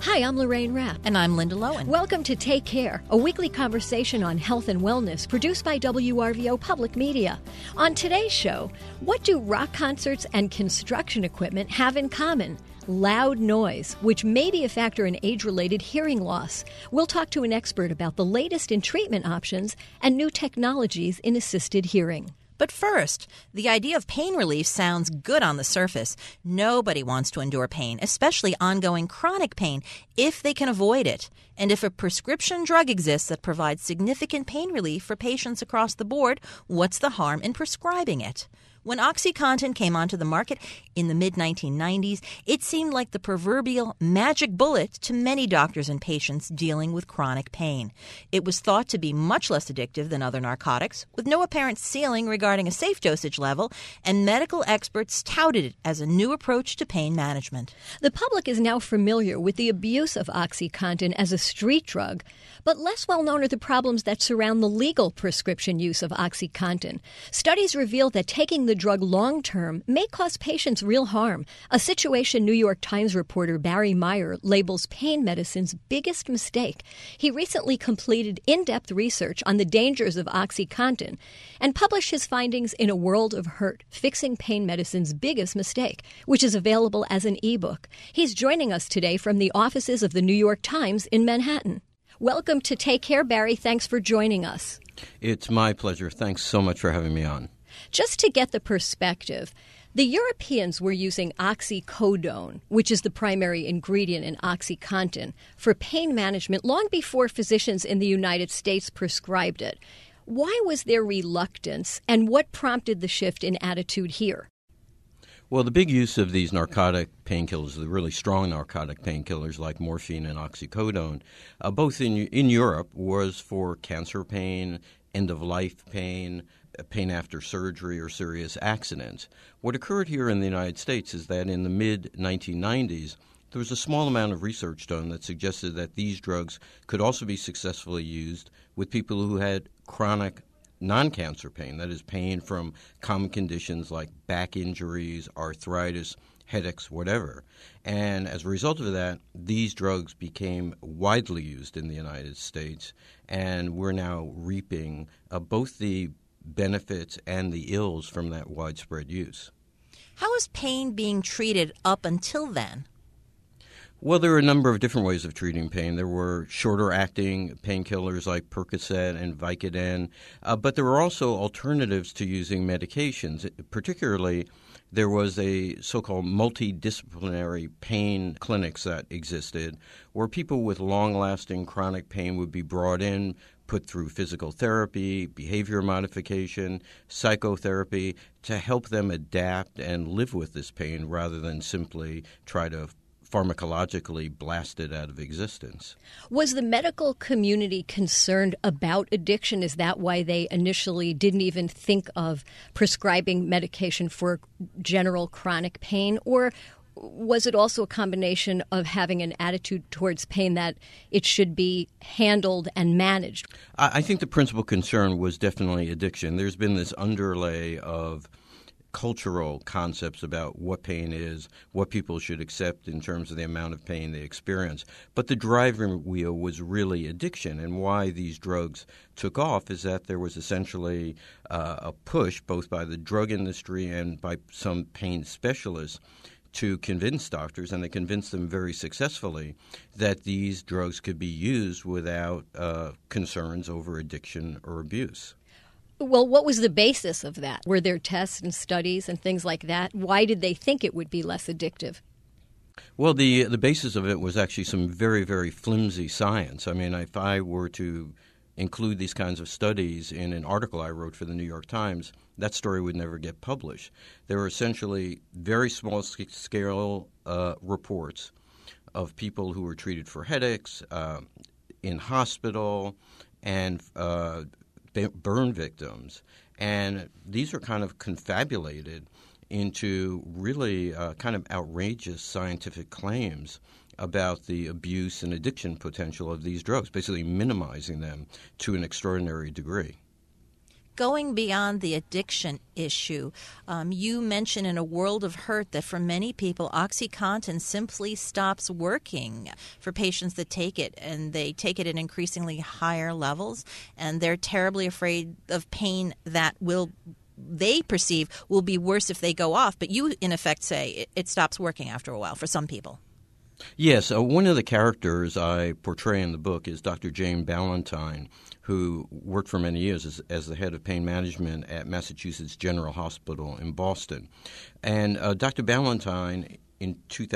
Hi, I'm Lorraine Rapp. And I'm Linda Lowen. Welcome to Take Care, a weekly conversation on health and wellness produced by WRVO Public Media. On today's show, what do rock concerts and construction equipment have in common? Loud noise, which may be a factor in age-related hearing loss. We'll talk to an expert about the latest in treatment options and new technologies in assisted hearing. But first, the idea of pain relief sounds good on the surface. Nobody wants to endure pain, especially ongoing chronic pain, if they can avoid it. And if a prescription drug exists that provides significant pain relief for patients across the board, what's the harm in prescribing it? When OxyContin came onto the market in the mid-1990s, it seemed like the proverbial magic bullet to many doctors and patients dealing with chronic pain. It was thought to be much less addictive than other narcotics, with no apparent ceiling regarding a safe dosage level, and medical experts touted it as a new approach to pain management. The public is now familiar with the abuse of OxyContin as a street drug, but less well known are the problems that surround the legal prescription use of OxyContin. Studies reveal that taking the drug long-term may cause patients real harm, a situation New York Times reporter Barry Meyer labels pain medicine's biggest mistake. He recently completed in-depth research on the dangers of OxyContin and published his findings in A World of Hurt, Fixing Pain Medicine's Biggest Mistake, which is available as an ebook. He's joining us today from the offices of the New York Times in Manhattan. Welcome to Take Care, Barry. Thanks for joining us. It's my pleasure. Thanks so much for having me on. Just to get the perspective, the Europeans were using oxycodone, which is the primary ingredient in OxyContin, for pain management long before physicians in the United States prescribed it. Why was there reluctance, and what prompted the shift in attitude here? Well, the big use of these narcotic painkillers, the really strong narcotic painkillers like morphine and oxycodone, both in Europe, was for cancer pain, end-of-life pain, pain after surgery or serious accidents. What occurred here in the United States is that in the mid-1990s, there was a small amount of research done that suggested that these drugs could also be successfully used with people who had chronic non-cancer pain, that is, pain from common conditions like back injuries, arthritis, headaches, whatever. And as a result of that, these drugs became widely used in the United States, and we're now reaping both the benefits and the ills from that widespread use. How is pain being treated up until then? Well, there are a number of different ways of treating pain. There were shorter-acting painkillers like Percocet and Vicodin, but there were also alternatives to using medications. Particularly, there was a so-called multidisciplinary pain clinics that existed where people with long-lasting chronic pain would be brought in, put through physical therapy, behavior modification, psychotherapy to help them adapt and live with this pain rather than simply try to pharmacologically blast it out of existence. Was the medical community concerned about addiction? Is that why they initially didn't even think of prescribing medication for general chronic pain? Or was it also a combination of having an attitude towards pain that it should be handled and managed? I think the principal concern was definitely addiction. There's been this underlay of cultural concepts about what pain is, what people should accept in terms of the amount of pain they experience. But the driving wheel was really addiction, and why these drugs took off is that there was essentially a push both by the drug industry and by some pain specialists to convince doctors, and they convinced them very successfully, that these drugs could be used without concerns over addiction or abuse. Well, what was the basis of that? Were there tests and studies and things like that? Why did they think it would be less addictive? Well, the basis of it was actually some very, very flimsy science. I mean, if I were to include these kinds of studies in an article I wrote for the New York Times, that story would never get published. They were essentially very small-scale reports of people who were treated for headaches in hospital and burn victims. And these are kind of confabulated into really kind of outrageous scientific claims about the abuse and addiction potential of these drugs, basically minimizing them to an extraordinary degree. Going beyond the addiction issue, you mentioned in A World of Hurt that for many people, OxyContin simply stops working for patients that take it, and they take it at increasingly higher levels, and they're terribly afraid of pain that they perceive will be worse if they go off. But you, in effect, say it stops working after a while for some people. Yes, one of the characters I portray in the book is Dr. Jane Ballantyne, who worked for many years as the head of pain management at Massachusetts General Hospital in Boston. And Dr. Ballantyne, in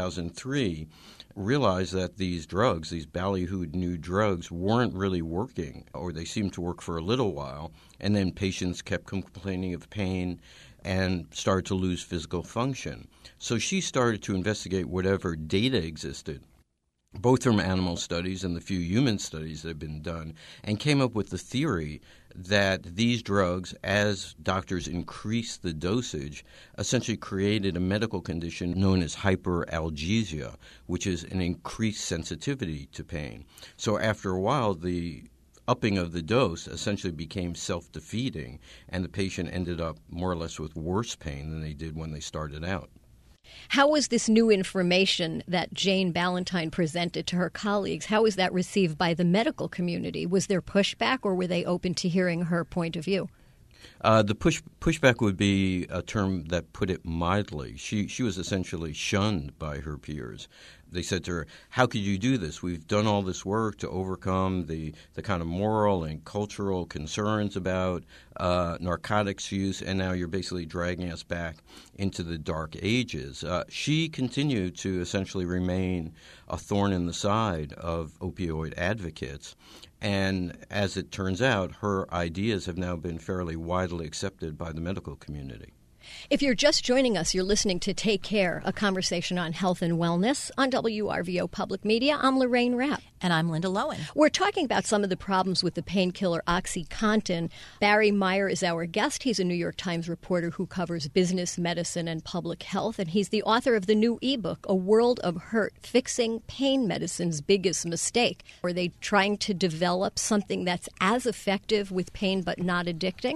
2003, realized that these drugs, these ballyhooed new drugs, weren't really working, or they seemed to work for a little while, and then patients kept complaining of pain and started to lose physical function. So she started to investigate whatever data existed, both from animal studies and the few human studies that have been done, and came up with the theory that these drugs, as doctors increased the dosage, essentially created a medical condition known as hyperalgesia, which is an increased sensitivity to pain. So after a while, the upping of the dose essentially became self-defeating, and the patient ended up more or less with worse pain than they did when they started out. How was this new information that Jane Ballantyne presented to her colleagues, how was that received by the medical community? Was there pushback, or were they open to hearing her point of view? The pushback would be a term that put it mildly. She was essentially shunned by her peers. They said to her, "How could you do this? We've done all this work to overcome the kind of moral and cultural concerns about narcotics use, and now you're basically dragging us back into the dark ages." She continued to essentially remain a thorn in the side of opioid advocates. And as it turns out, her ideas have now been fairly widely accepted by the medical community. If you're just joining us, you're listening to Take Care, a conversation on health and wellness on WRVO Public Media. I'm Lorraine Rapp. And I'm Linda Lowen. We're talking about some of the problems with the painkiller OxyContin. Barry Meyer is our guest. He's a New York Times reporter who covers business, medicine, and public health. And he's the author of the new ebook, A World of Hurt, Fixing Pain Medicine's Biggest Mistake. Are they trying to develop something that's as effective with pain but not addicting?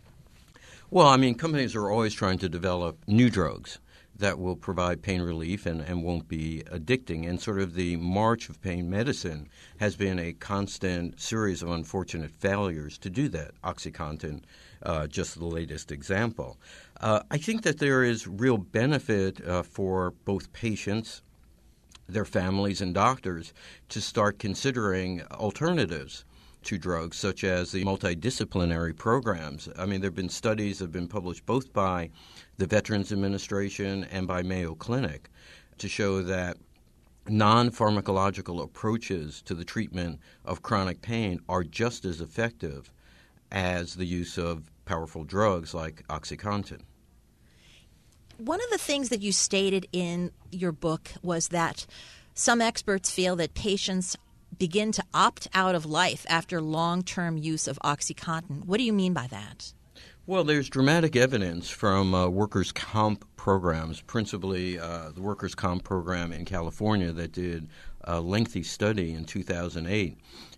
Well, I mean, companies are always trying to develop new drugs that will provide pain relief and won't be addicting. And sort of the march of pain medicine has been a constant series of unfortunate failures to do that. OxyContin, just the latest example. I think that there is real benefit for both patients, their families, and doctors to start considering alternatives to drugs, such as the multidisciplinary programs. I mean, there have been studies that have been published both by the Veterans Administration and by Mayo Clinic to show that non-pharmacological approaches to the treatment of chronic pain are just as effective as the use of powerful drugs like OxyContin. One of the things that you stated in your book was that some experts feel that patients begin to opt out of life after long-term use of OxyContin. What do you mean by that? Well, there's dramatic evidence from workers' comp programs, principally the workers' comp program in California that did a lengthy study in 2008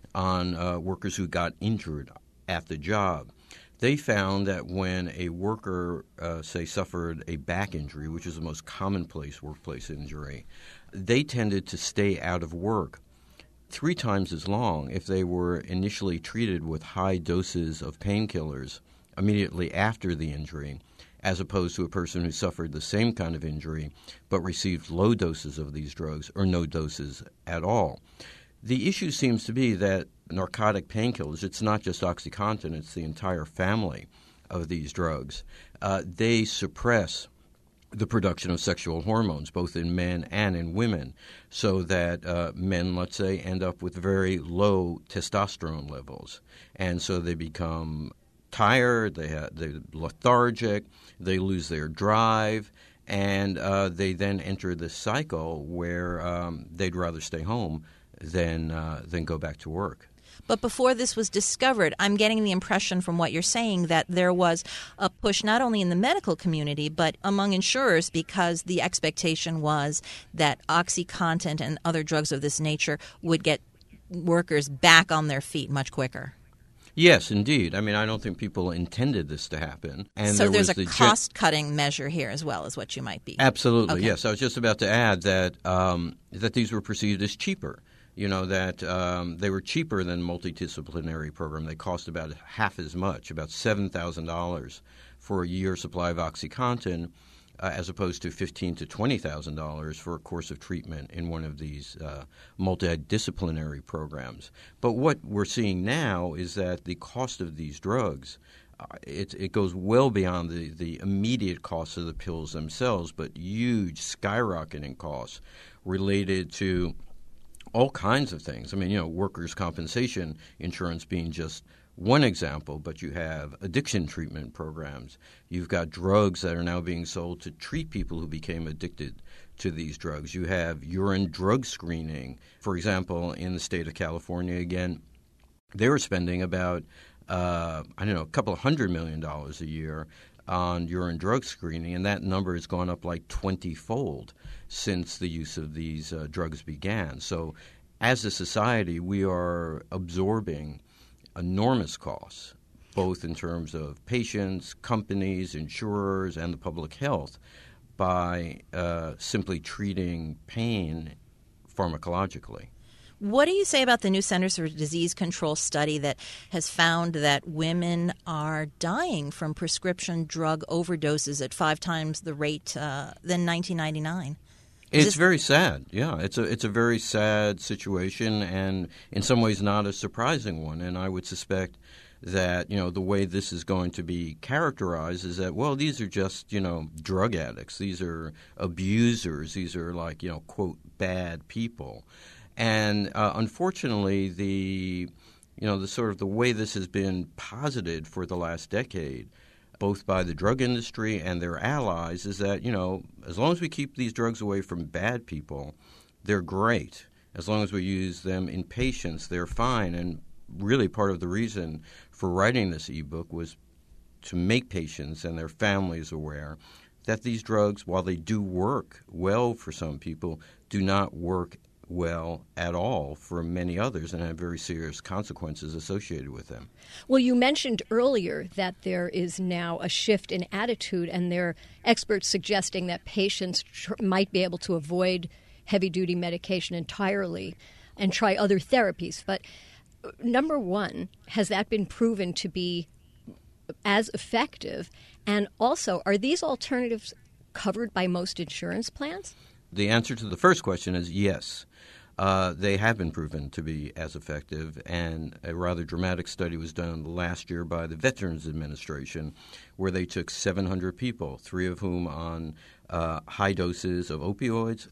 on workers who got injured at the job. They found that when a worker, say, suffered a back injury, which is the most commonplace workplace injury, they tended to stay out of work 3 times as long if they were initially treated with high doses of painkillers immediately after the injury, as opposed to a person who suffered the same kind of injury but received low doses of these drugs or no doses at all. The issue seems to be that narcotic painkillers, it's not just OxyContin, it's the entire family of these drugs. They suppress the production of sexual hormones, both in men and in women, so that men, let's say, end up with very low testosterone levels. And so they become tired, they're lethargic, they lose their drive, and they then enter this cycle where they'd rather stay home than go back to work. But before this was discovered, I'm getting the impression from what you're saying that there was a push not only in the medical community but among insurers, because the expectation was that OxyContin and other drugs of this nature would get workers back on their feet much quicker. Yes, indeed. I mean, I don't think people intended this to happen. And so there's a cost-cutting measure here as well, is what you might be. Absolutely, okay. Yes. I was just about to add that that these were perceived as cheaper. That they were cheaper than multidisciplinary program. They cost about half as much, about $7,000 for a year supply of OxyContin, as opposed to $15,000 to $20,000 for a course of treatment in one of these multidisciplinary programs. But what we're seeing now is that the cost of these drugs, it goes well beyond the immediate costs of the pills themselves, but huge skyrocketing costs related to all kinds of things. I mean, workers' compensation insurance being just one example, but you have addiction treatment programs. You've got drugs that are now being sold to treat people who became addicted to these drugs. You have urine drug screening. For example, in the state of California, again, they were spending about, a couple of $100 million a year on urine drug screening, and that number has gone up like 20-fold since the use of these drugs began. So as a society, we are absorbing enormous costs, both in terms of patients, companies, insurers, and the public health by simply treating pain pharmacologically. What do you say about the new Centers for Disease Control study that has found that women are dying from prescription drug overdoses at 5 times the rate than 1999? It's very sad. Yeah, it's a very sad situation, and in some ways not a surprising one. And I would suspect that the way this is going to be characterized is that, well, these are just drug addicts. These are abusers. These are like quote bad people. And unfortunately, the sort of the way this has been posited for the last decade, both by the drug industry and their allies, is that as long as we keep these drugs away from bad people, they're great. As long as we use them in patients, they're fine. And really, part of the reason for writing this ebook was to make patients and their families aware that these drugs, while they do work well for some people, do not work well at all for many others and have very serious consequences associated with them. Well, you mentioned earlier that there is now a shift in attitude, and there are experts suggesting that patients might be able to avoid heavy-duty medication entirely and try other therapies. But number one, has that been proven to be as effective? And also, are these alternatives covered by most insurance plans? The answer to the first question is yes. They have been proven to be as effective, and a rather dramatic study was done last year by the Veterans Administration where they took 700 people, 3 of whom on high doses of opioids,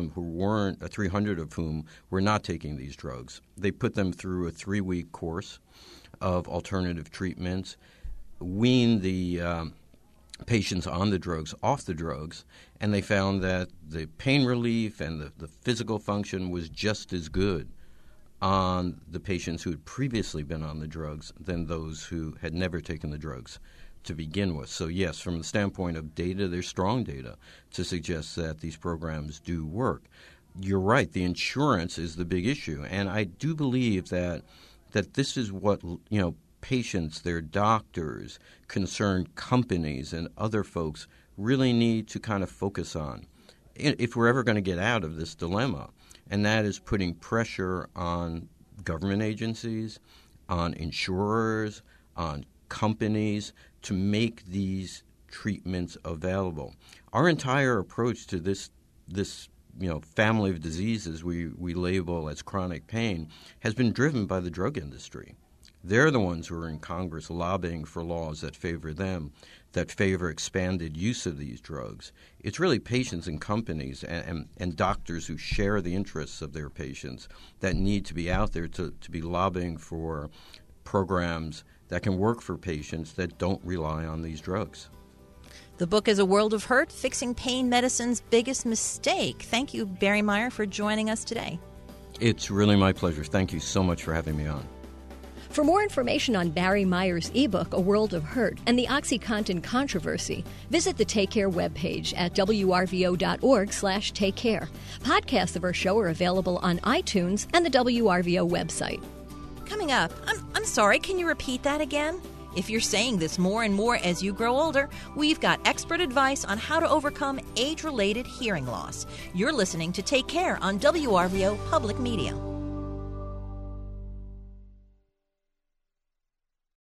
300 of whom were not taking these drugs. They put them through a 3-week course of alternative treatments, weaned the patients on the drugs off the drugs, and they found that the pain relief and the physical function was just as good on the patients who had previously been on the drugs than those who had never taken the drugs to begin with. So yes, from the standpoint of data, there's strong data to suggest that these programs do work. You're right, the insurance is the big issue, and I do believe that this is what patients, their doctors, concerned companies, and other folks really need to kind of focus on if we're ever going to get out of this dilemma, and that is putting pressure on government agencies, on insurers, on companies to make these treatments available. Our entire approach to this family of diseases we label as chronic pain has been driven by the drug industry. They're the ones who are in Congress lobbying for laws that favor them, that favor expanded use of these drugs. It's really patients and companies and doctors who share the interests of their patients that need to be out there to be lobbying for programs that can work for patients that don't rely on these drugs. The book is A World of Hurt, Fixing Pain Medicine's Biggest Mistake. Thank you, Barry Meyer, for joining us today. It's really my pleasure. Thank you so much for having me on. For more information on Barry Meyer's ebook, A World of Hurt, and the OxyContin controversy, visit the Take Care webpage at wrvo.org/takecare. Podcasts of our show are available on iTunes and the WRVO website. Coming up, I'm sorry, can you repeat that again? If you're saying this more and more as you grow older, we've got expert advice on how to overcome age-related hearing loss. You're listening to Take Care on WRVO Public Media.